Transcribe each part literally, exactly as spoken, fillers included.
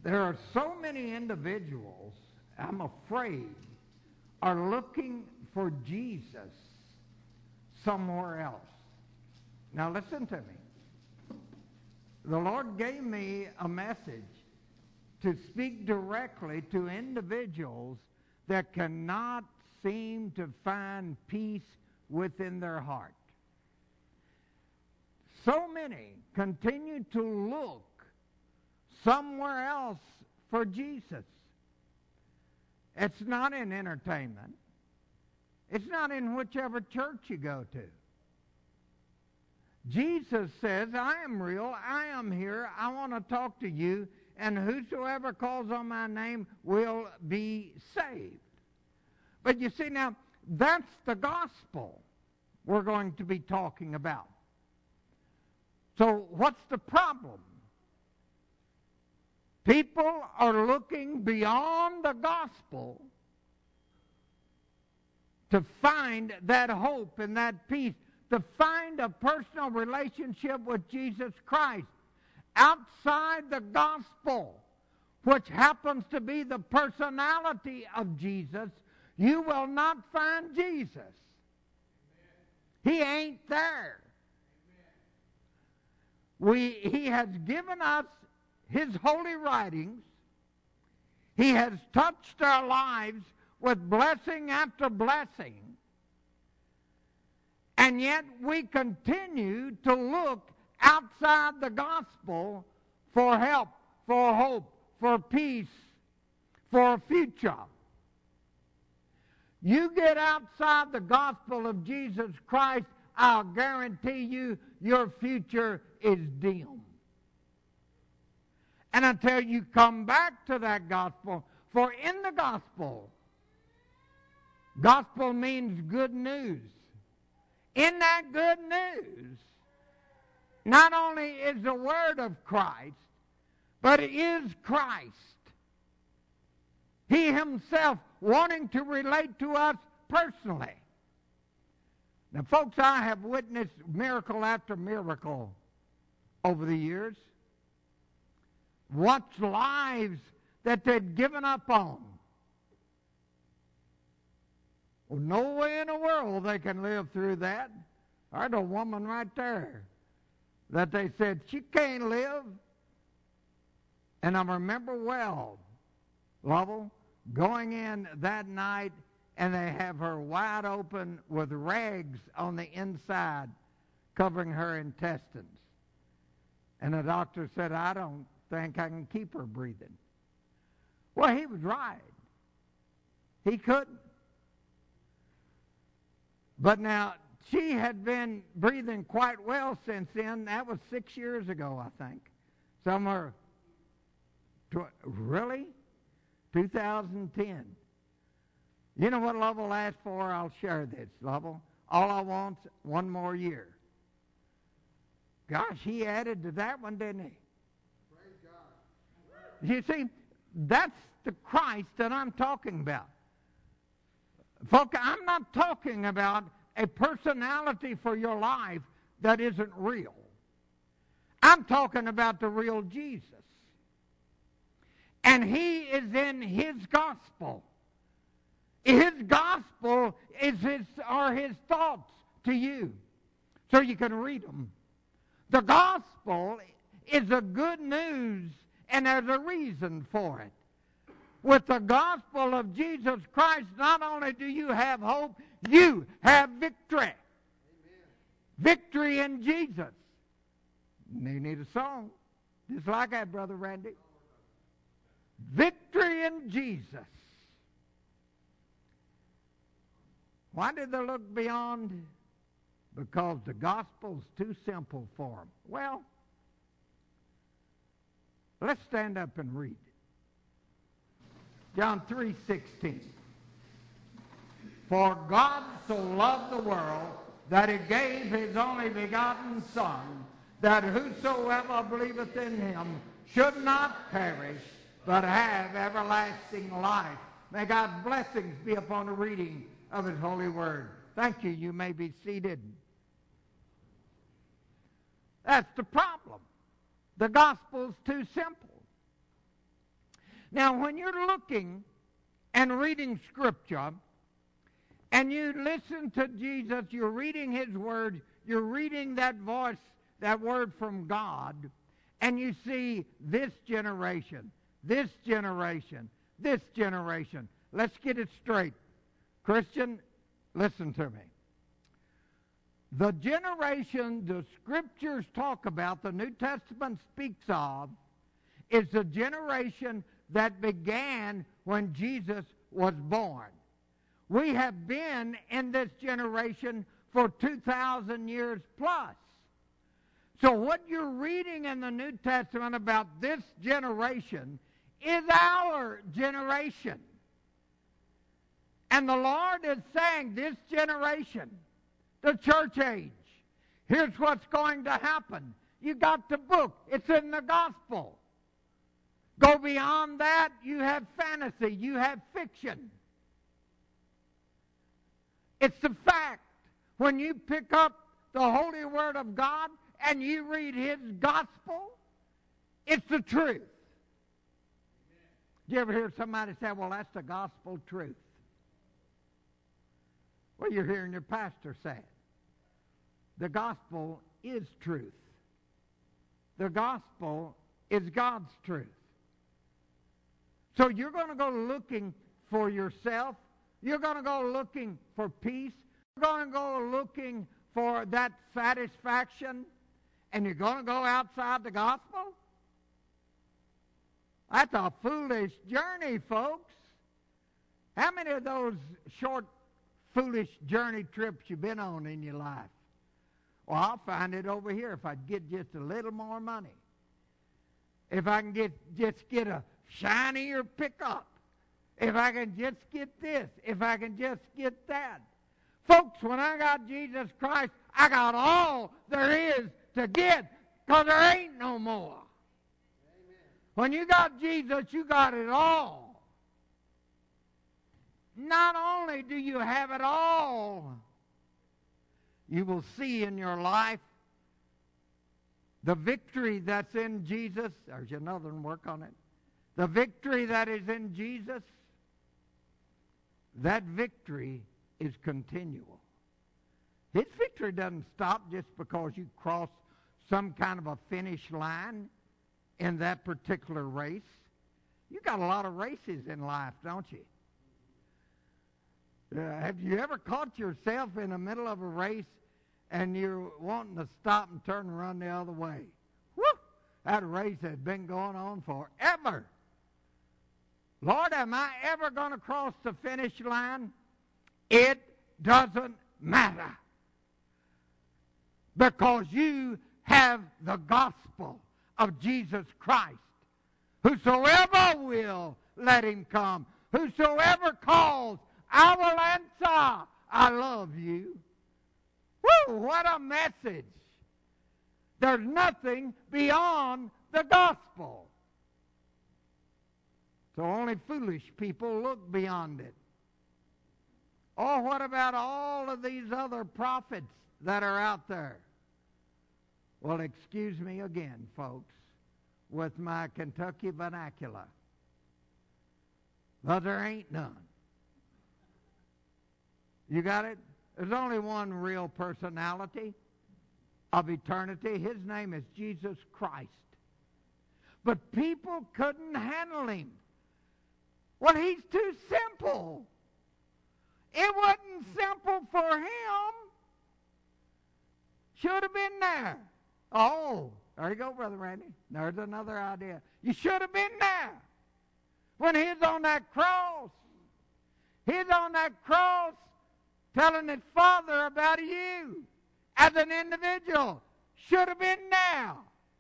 There are so many individuals, I'm afraid, are looking for Jesus somewhere else. Now listen to me. The Lord gave me a message to speak directly to individuals that cannot seem to find peace within their heart. So many continue to look somewhere else for Jesus. It's not in entertainment. It's not in whichever church you go to. Jesus says, I am real, I am here, I want to talk to you, and whosoever calls on my name will be saved. But you see now, that's the gospel we're going to be talking about. So what's the problem? People are looking beyond the gospel to find that hope and that peace, to find a personal relationship with Jesus Christ. Outside the gospel, which happens to be the personality of Jesus, you will not find Jesus. Amen. He ain't there. Amen. We, he has given us His holy writings. He has touched our lives with blessing after blessing. And yet we continue to look outside the gospel for help, for hope, for peace, for a future. You get outside the gospel of Jesus Christ, I'll guarantee you your future is dim. And until you come back to that gospel, for in the gospel, gospel means good news. In that good news, not only is the word of Christ, but it is Christ. He himself wanting to relate to us personally. Now, folks, I have witnessed miracle after miracle over the years. Watched lives that they'd given up on. Well, no way in the world they can live through that. I had a woman right there that they said, she can't live. And I remember well, Lovell, going in that night, and they have her wide open with rags on the inside covering her intestines. And the doctor said, I don't think I can keep her breathing. Well, he was right. He couldn't. But now, she had been breathing quite well since then. That was six years ago, I think. Somewhere, tw- really? two thousand ten. You know what Lovell asked for? I'll share this, Lovell. All I want's one more year. Gosh, he added to that one, didn't he? Praise God. You see, that's the Christ that I'm talking about. Folks, I'm not talking about a personality for your life that isn't real. I'm talking about the real Jesus. And he is in his gospel. His gospel is his, are his thoughts to you. So you can read them. The gospel is a good news, and there's a reason for it. With the gospel of Jesus Christ, not only do you have hope, you have victory. Amen. Victory in Jesus. You need a song just like that, Brother Randy. Victory in Jesus. Why did they look beyond? Because the gospel's too simple for them. Well, let's stand up and read. John three sixteen. For God so loved the world that he gave his only begotten Son, that whosoever believeth in him should not perish, but have everlasting life. May God's blessings be upon the reading of his holy word. Thank you. You may be seated. That's the problem. The gospel's too simple. Now, when you're looking and reading Scripture, and you listen to Jesus, you're reading His Word, you're reading that voice, that Word from God, and you see this generation, this generation, this generation. Let's get it straight. Christian, listen to me. The generation the Scriptures talk about, the New Testament speaks of, is the generation that began when Jesus was born. We have been in this generation for two thousand years plus. So what you're reading in the New Testament about this generation is our generation. And the Lord is saying, this generation, the church age, here's what's going to happen. You got the book. It's in the gospel. Go beyond that, you have fantasy, you have fiction. It's the fact. When you pick up the Holy Word of God and you read His gospel, it's the truth. Do you ever hear somebody say, well, that's the gospel truth? Well, you're hearing your pastor say it. The gospel is truth. The gospel is God's truth. So you're going to go looking for yourself. You're going to go looking for peace. You're going to go looking for that satisfaction. And you're going to go outside the gospel? That's a foolish journey, folks. How many of those short, foolish journey trips you've been on in your life? Well, I'll find it over here if I get just a little more money. If I can get just get a shinier pickup. If I can just get this. If I can just get that. Folks, when I got Jesus Christ, I got all there is to get, because there ain't no more. Amen. When you got Jesus, you got it all. Not only do you have it all, you will see in your life the victory that's in Jesus. There's another one, work on it. The victory that is in Jesus, that victory is continual. His victory doesn't stop just because you cross some kind of a finish line in that particular race. You got a lot of races in life, don't you? Uh, have you ever caught yourself in the middle of a race and you're wanting to stop and turn and run the other way? Woo! That race has been going on forever. Lord, am I ever going to cross the finish line? It doesn't matter. Because you have the gospel of Jesus Christ. Whosoever will, let him come. Whosoever calls, I will answer. I love you. Woo, what a message. There's nothing beyond the gospel. So only foolish people look beyond it. Oh, what about all of these other prophets that are out there? Well, excuse me again, folks, with my Kentucky vernacular. But there ain't none. You got it? There's only one real personality of eternity. His name is Jesus Christ. But people couldn't handle him. Well, he's too simple. It wasn't simple for him. Should have been there. Oh, there you go, Brother Randy. There's another idea. You should have been there. When he's on that cross, he's on that cross telling his Father about you as an individual. Should have been there.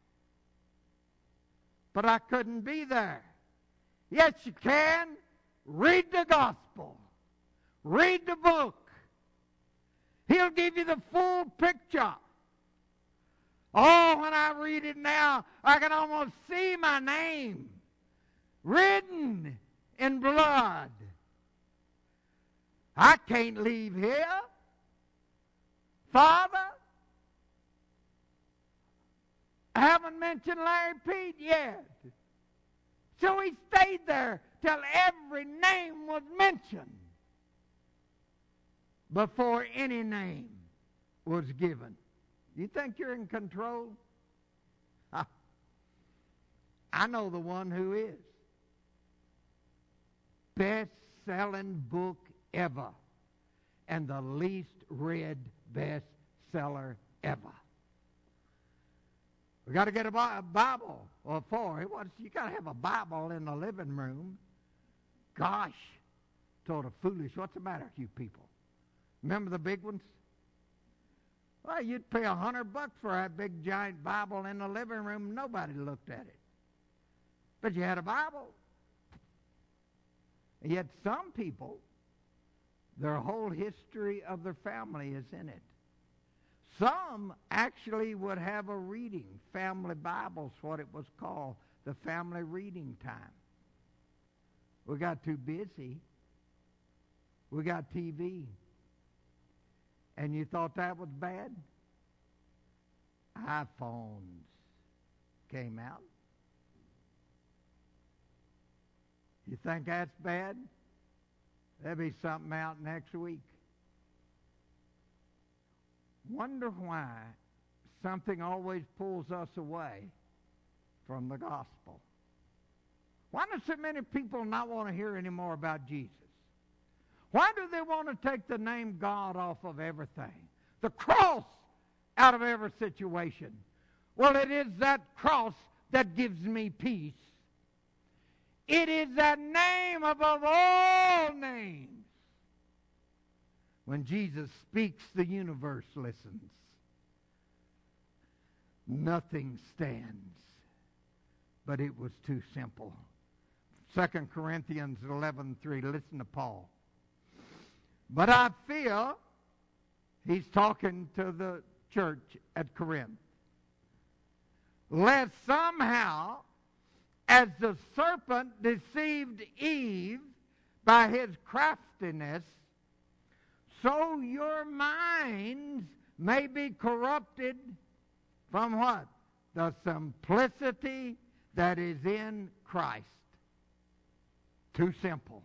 But I couldn't be there. Yes, you can. Read the gospel. Read the book. He'll give you the full picture. Oh, when I read it now, I can almost see my name written in blood. I can't leave here. Father, I haven't mentioned Larry Pete yet. So he stayed there till every name was mentioned before any name was given. You think you're in control? I know the one who is. Best-selling book ever. And the least read bestseller ever. We got to get a Bible. Well, for it was, you got to have a Bible in the living room. Gosh, told a foolish, what's the matter with you people? Remember the big ones? Well, you'd pay a hundred bucks for that big giant Bible in the living room. Nobody looked at it. But you had a Bible. And yet some people, their whole history of their family is in it. Some actually would have a reading. Family Bible's what it was called, the family reading time. We got too busy. We got T V. And you thought that was bad? iPhones came out. You think that's bad? There'll be something out next week. Wonder why something always pulls us away from the gospel. Why do so many people not want to hear any more about Jesus? Why do they want to take the name God off of everything? The cross out of every situation. Well, it is that cross that gives me peace. It is that name above all names. When Jesus speaks, the universe listens. Nothing stands. But it was too simple. Second Corinthians eleven three. Listen to Paul. But I fear, he's talking to the church at Corinth, lest somehow, as the serpent deceived Eve by his craftiness, so your minds may be corrupted from what? The simplicity that is in Christ. Too simple.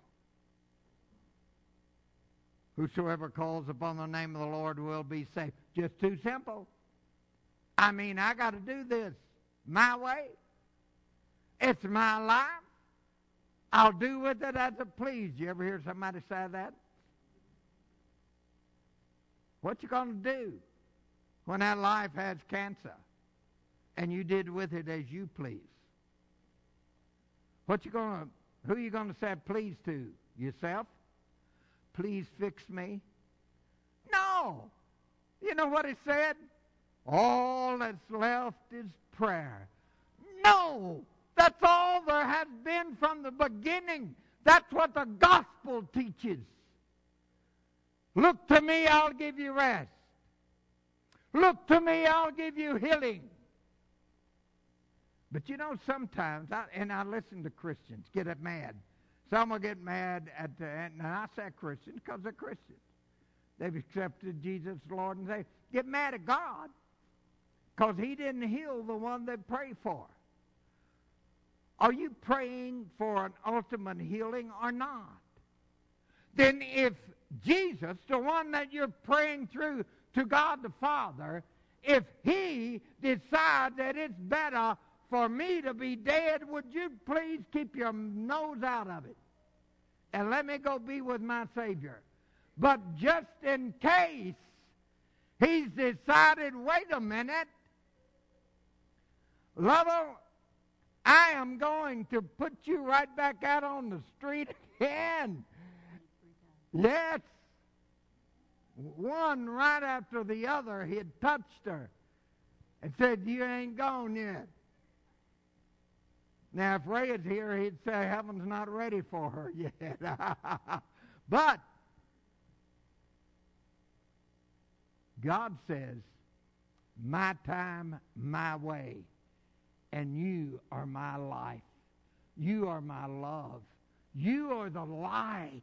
Whosoever calls upon the name of the Lord will be saved. Just too simple. I mean, I got to do this my way. It's my life. I'll do with it as it please. You ever hear somebody say that? What you going to do when that life has cancer and you did with it as you please? What you going to, who you going to say please to? Yourself? Please fix me? No. You know what he said? All that's left is prayer. No. That's all there has been from the beginning. That's what the gospel teaches. Look to me, I'll give you rest. Look to me, I'll give you healing. But you know, sometimes, I, and I listen to Christians get mad. Some will get mad at the, and I say Christians because they're Christians. They've accepted Jesus as Lord and Savior. Get mad at God because he didn't heal the one they pray for. Are you praying for an ultimate healing or not? Then if Jesus, the one that you're praying through to God the Father, if he decides that it's better for me to be dead, would you please keep your nose out of it and let me go be with my Savior? But just in case he's decided, wait a minute, lover, I am going to put you right back out on the street again. Yes. One right after the other, he had touched her and said, you ain't gone yet. Now, if Ray is here, he'd say heaven's not ready for her yet. But God says, my time, my way, and you are my life. You are my love. You are the light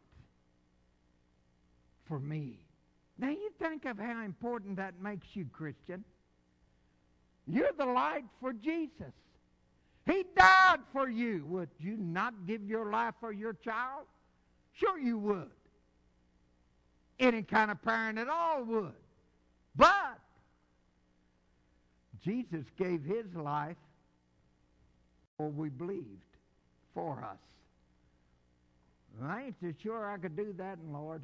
for me. Now, you think of how important that makes you, Christian. You're the light for Jesus. He died for you. Would you not give your life for your child? Sure you would. Any kind of parent at all would. But Jesus gave his life for we believed for us. I ain't so sure I could do that, Lord.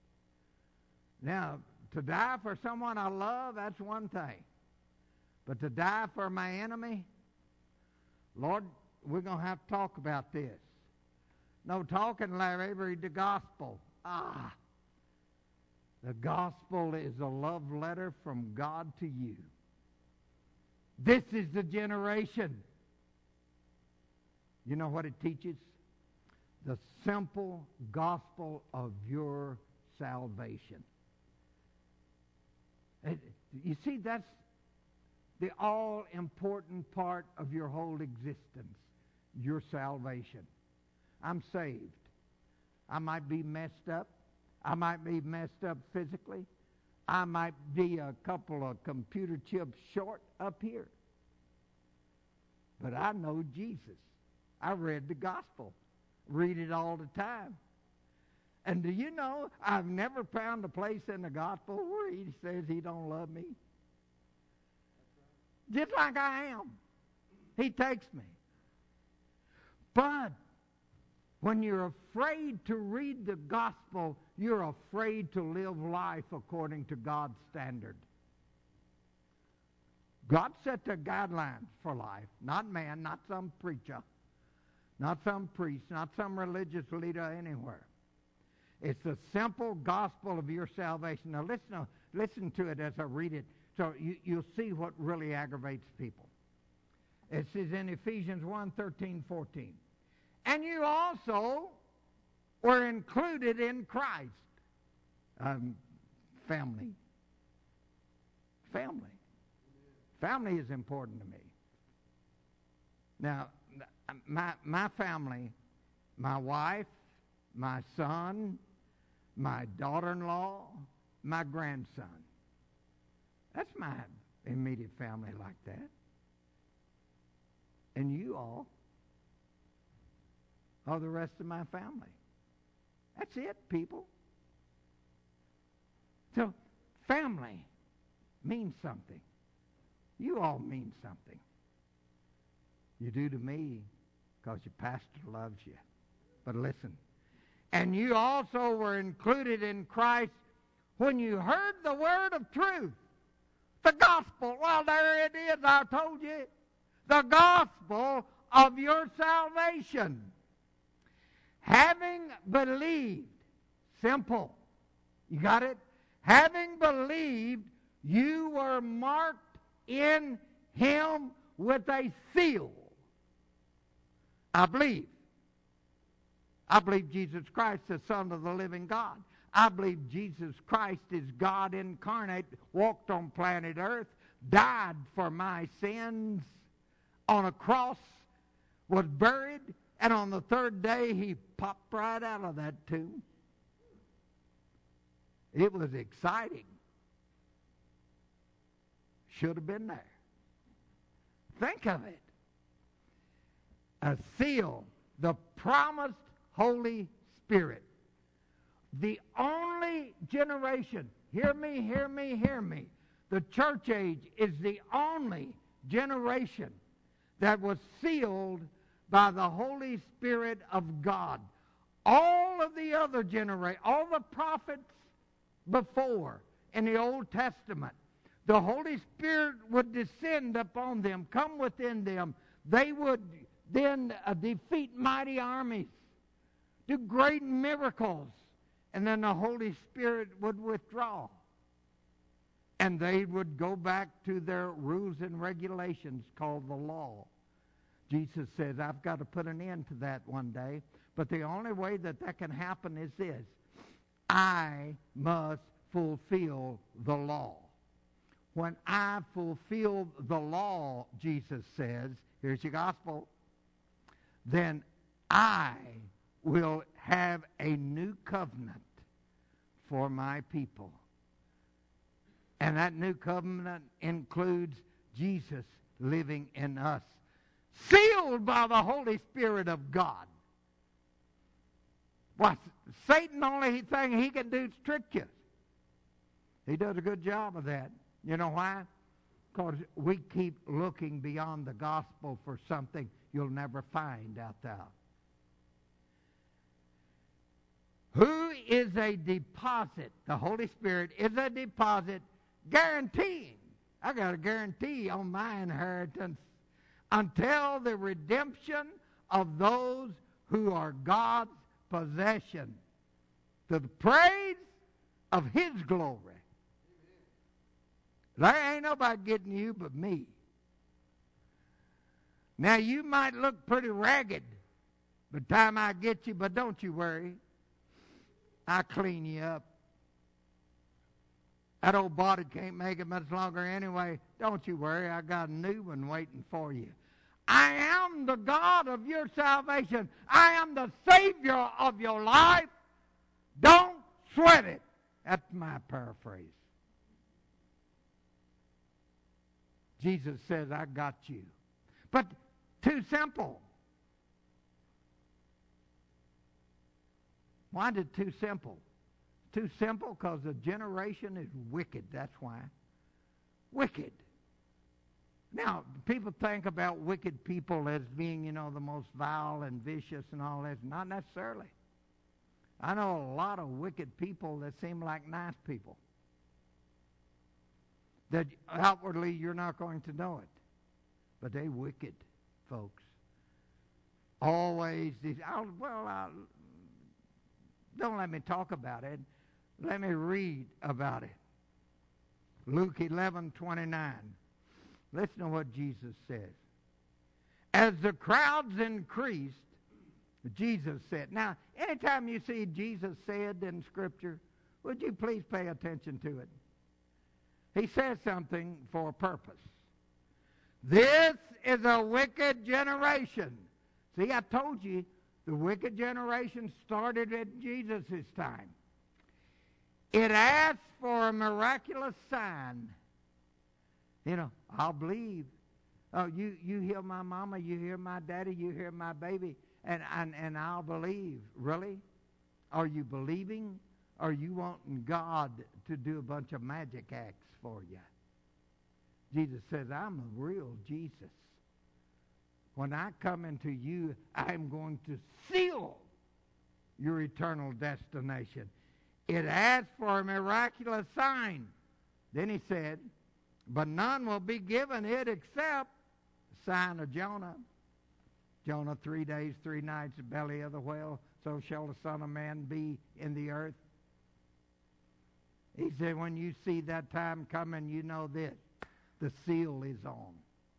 Now, to die for someone I love, that's one thing. But to die for my enemy, Lord, we're going to have to talk about this. No talking, Larry, read the gospel. Ah, the gospel is a love letter from God to you. This is the generation. You know what it teaches? The simple gospel of your salvation. It, you see, that's the all-important part of your whole existence, your salvation. I'm saved. I might be messed up. I might be messed up physically. I might be a couple of computer chips short up here. But I know Jesus. I read the gospel. Read it all the time. And do you know, I've never found a place in the gospel where he says he don't love me. Just like I am. He takes me. But when you're afraid to read the gospel, you're afraid to live life according to God's standard. God set the guidelines for life, not man, not some preacher, not some priest, not some religious leader anywhere. It's the simple gospel of your salvation. Now listen to, listen to it as I read it, so you, you'll see what really aggravates people. It says in Ephesians one, thirteen, fourteen, and you also were included in Christ. Um, family. Family. Family is important to me. Now, my, my family, my wife, my son, my daughter-in-law, my grandson. That's my immediate family like that. And you all are the rest of my family. That's it, people. So, family means something. You all mean something. You do to me because your pastor loves you. But listen. And you also were included in Christ when you heard the word of truth. The gospel. Well, there it is. I told you. The gospel of your salvation. Having believed. Simple. You got it? Having believed, you were marked in him with a seal. I believe. I believe Jesus Christ, the Son of the living God. I believe Jesus Christ is God incarnate, walked on planet Earth, died for my sins on a cross, was buried, and on the third day he popped right out of that tomb. It was exciting. Should have been there. Think of it. A seal, the promised Holy Spirit. The only generation, hear me, hear me, hear me. The church age is the only generation that was sealed by the Holy Spirit of God. All of the other generations, all the prophets before in the Old Testament, the Holy Spirit would descend upon them, come within them. They would then uh, defeat mighty armies, do great miracles, and then the Holy Spirit would withdraw. And they would go back to their rules and regulations called the law. Jesus says, I've got to put an end to that one day. But the only way that that can happen is this. I must fulfill the law. When I fulfill the law, Jesus says, here's your gospel, then I will have a new covenant for my people. And that new covenant includes Jesus living in us. sealed by the Holy Spirit of God. Why, Satan, the only thing he can do is trick you. He does a good job of that. You know why? Because we keep looking beyond the gospel for something you'll never find out there. Who is a deposit? The Holy Spirit is a deposit guaranteeing. I got a guarantee on my inheritance until the redemption of those who are God's possession, to the praise of His glory. There ain't nobody getting you but me. Now, you might look pretty ragged by the time I get you, but don't you worry. I'll clean you up. That old body can't make it much longer anyway. Don't you worry. I got a new one waiting for you. I am the God of your salvation. I am the Savior of your life. Don't sweat it. That's my paraphrase. Jesus says, I got you. But too simple. Why is it too simple? Too simple because the generation is wicked. That's why. Wicked. Now, people think about wicked people as being, you know, the most vile and vicious and all that. Not necessarily. I know a lot of wicked people that seem like nice people. That outwardly you're not going to know it. But they wicked, folks. Always these, I'll, well, I'll, don't let me talk about it. Let me read about it. Luke eleven twenty-nine. Listen to what Jesus says. As the crowds increased, Jesus said. Now, anytime you see Jesus said in Scripture, would you please pay attention to it? He says something for a purpose. This is a wicked generation. See, I told you, the wicked generation started at Jesus' time. It asks for a miraculous sign. You know, I'll believe. Oh, you, you heal my mama, you heal my daddy, you heal my baby, and, and, and I'll believe. Really? Are you believing? Or are you wanting God to do a bunch of magic acts for you? Jesus says, I'm a real Jesus. When I come into you, I'm going to seal your eternal destination. It asks for a miraculous sign. Then he said, but none will be given it except the sign of Jonah. Jonah, three days, three nights, the belly of the whale, so shall the Son of Man be in the earth. He said, when you see that time coming, you know this. The seal is on.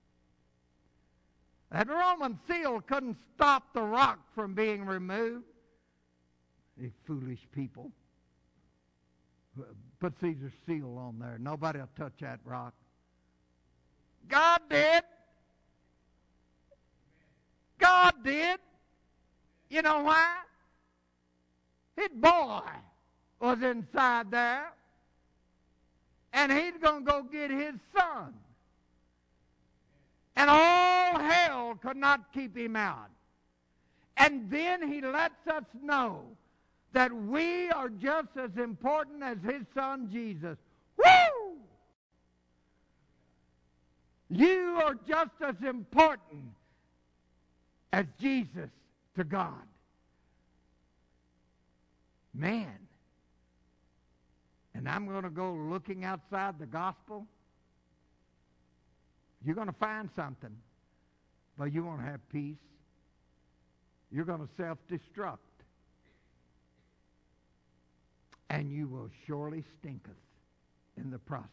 That Roman seal couldn't stop the rock from being removed. You foolish people. Put Caesar's seal on there. Nobody will touch that rock. God did. God did. You know why? His boy was inside there. And he's going to go get his son. And all hell could not keep him out. And then he lets us know that we are just as important as his son Jesus. Woo! You are just as important as Jesus to God. Man. And I'm going to go looking outside the gospel. You're going to find something, but you won't have peace. You're going to self-destruct. And you will surely stinketh in the process.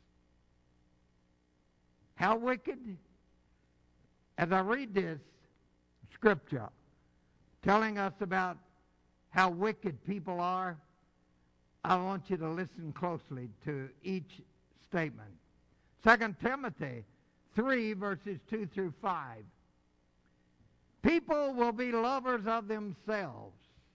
How wicked? As I read this scripture telling us about how wicked people are, I want you to listen closely to each statement. Second Timothy three, verses two through five. People will be lovers of themselves.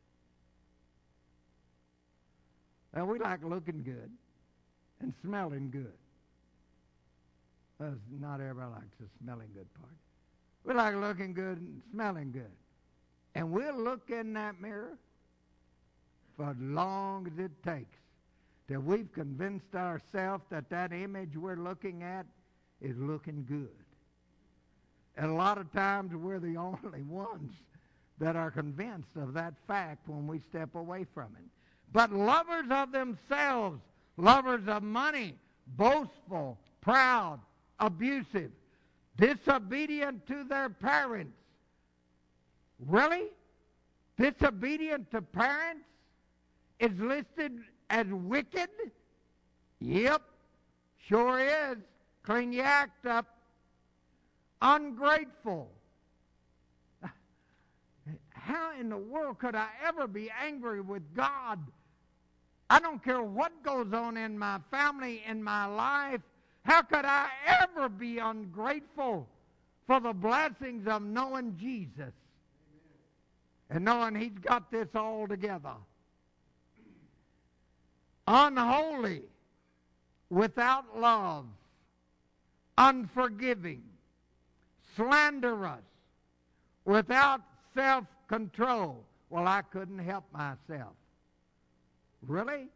Now, we like looking good and smelling good. Uh, not everybody likes the smelling good part. We like looking good and smelling good. And we'll look in that mirror for as long as it takes till we've convinced ourselves that that image we're looking at is looking good. And a lot of times we're the only ones that are convinced of that fact when we step away from it. But lovers of themselves, lovers of money, boastful, proud, abusive, disobedient to their parents. Really? Disobedient to parents is listed as wicked? Yep, sure is. Clean your act up. Ungrateful. How in the world could I ever be angry with God? I don't care what goes on in my family, in my life. How could I ever be ungrateful for the blessings of knowing Jesus and knowing He's got this all together? Unholy, without love, unforgiving, slanderous, without self-control. Well, I couldn't help myself. Really?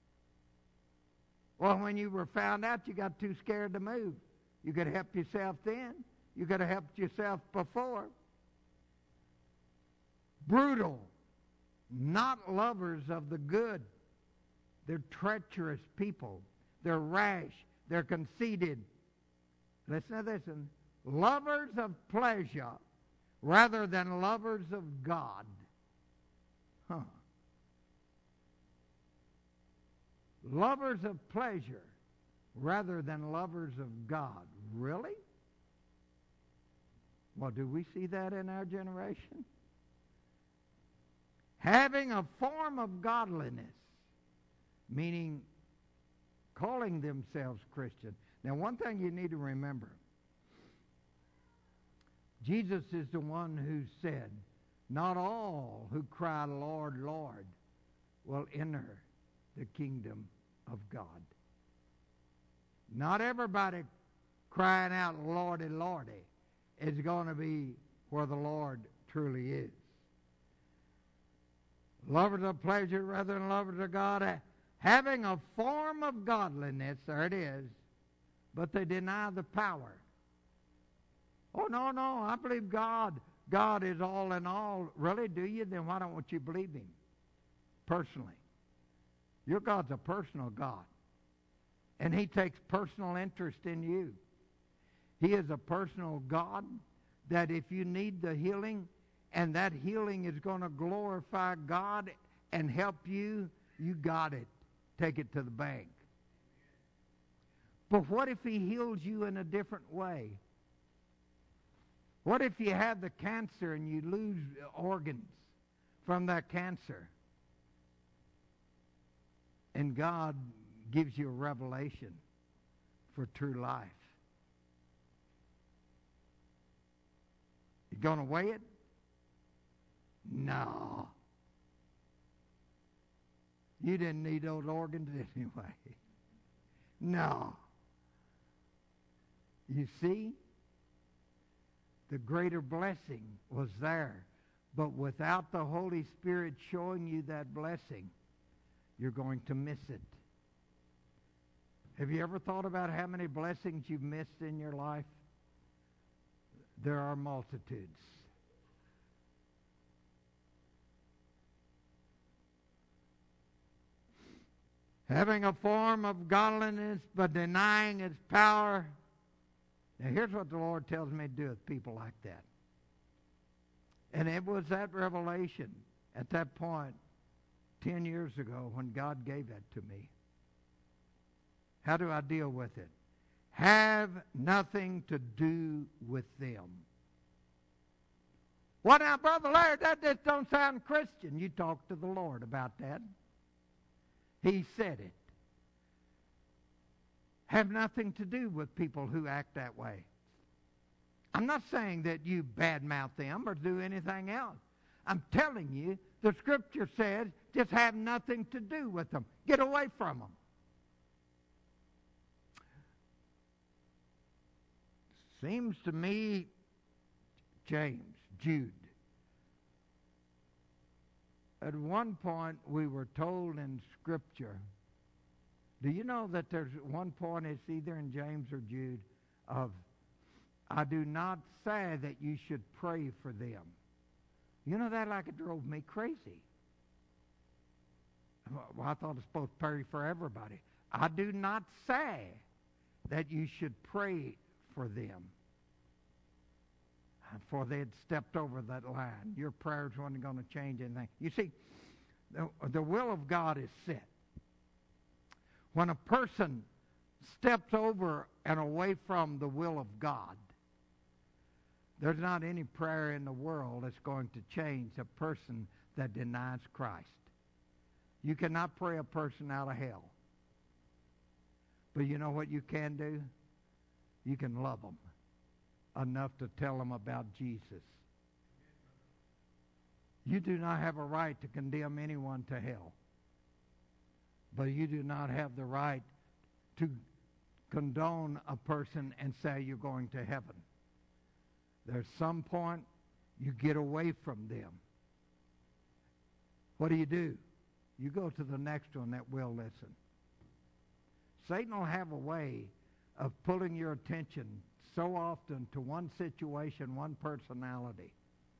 Well, when you were found out, you got too scared to move. You could have helped yourself then. You could have helped yourself before. Brutal, not lovers of the good. They're treacherous people. They're rash. They're conceited. Listen to this. And lovers of pleasure rather than lovers of God. Huh. Lovers of pleasure rather than lovers of God. Really? Well, do we see that in our generation? Having a form of godliness, meaning calling themselves Christian. Now, one thing you need to remember, Jesus is the one who said, not all who cry, Lord, Lord, will enter the kingdom of God. Not everybody crying out, Lordy, Lordy, is going to be where the Lord truly is. Lovers of pleasure rather than lovers of God, having a form of godliness, there it is, but they deny the power. Oh, no, no, I believe God. God is all in all. Really, do you? Then why don't you believe Him personally? Your God's a personal God. And He takes personal interest in you. He is a personal God that if you need the healing, and that healing is going to glorify God and help you, you got it. Take it to the bank. But what if He heals you in a different way? What if you have the cancer and you lose organs from that cancer? And God gives you a revelation for true life. You going to weigh it? No. You didn't need those organs anyway. No. You see? The greater blessing was there. But without the Holy Spirit showing you that blessing, you're going to miss it. Have you ever thought about how many blessings you've missed in your life? There are multitudes. Having a form of godliness but denying its power. Now here's what the Lord tells me to do with people like that. And it was that revelation at that point ten years ago when God gave that to me. How do I deal with it? Have nothing to do with them. Well, now, Brother Larry, that just don't sound Christian. You talk to the Lord about that. He said it. Have nothing to do with people who act that way. I'm not saying that you badmouth them or do anything else. I'm telling you, the Scripture says just have nothing to do with them. Get away from them. Seems to me James, Jude. At one point, we were told in Scripture, do you know that there's one point, it's either in James or Jude, of, I do not say that you should pray for them. You know, that like it drove me crazy. Well, I thought I was supposed to pray for everybody. I do not say that you should pray for them. For they had stepped over that line. Your prayers weren't going to change anything. You see, the, the will of God is set. When a person steps over and away from the will of God, there's not any prayer in the world that's going to change a person that denies Christ. You cannot pray a person out of hell. But you know what you can do? You can love them enough to tell them about Jesus. You do not have a right to condemn anyone to hell. But you do not have the right to condone a person and say you're going to heaven. There's some point you get away from them. What do you do? You go to the next one that will listen. Satan will have a way of pulling your attention so often to one situation, one personality.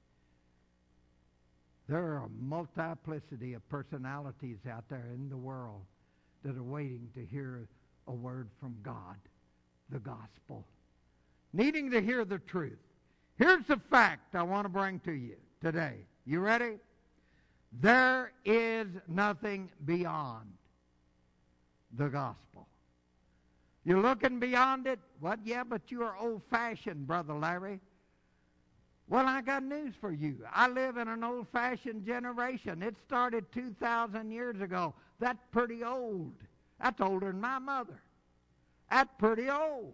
There are a multiplicity of personalities out there in the world that are waiting to hear a word from God, the gospel, needing to hear the truth. Here's the fact I want to bring to you today. You ready? There is nothing beyond the gospel. You're looking beyond it? What? Yeah, but you are old-fashioned, Brother Larry. Well, I got news for you. I live in an old-fashioned generation. It started two thousand years ago. That's pretty old. That's older than my mother. That's pretty old.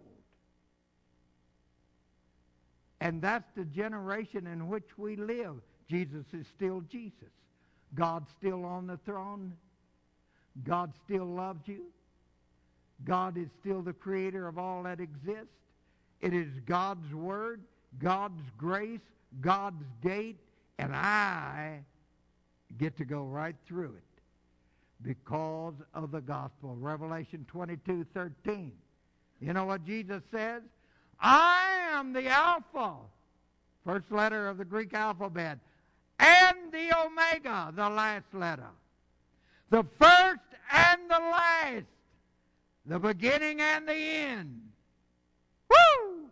And that's the generation in which we live. Jesus is still Jesus. God's still on the throne. God still loves you. God is still the creator of all that exists. It is God's word, God's grace, God's gate, and I get to go right through it because of the gospel. Revelation twenty-two thirteen. You know what Jesus says? I am the Alpha, first letter of the Greek alphabet, and the Omega, the last letter. The first and the last. The beginning and the end. Woo!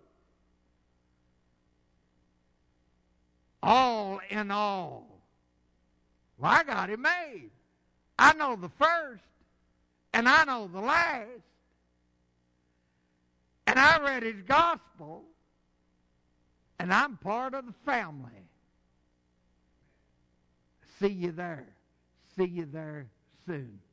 All in all. Well, I got it made. I know the first, and I know the last. And I read his gospel, and I'm part of the family. See you there. See you there soon.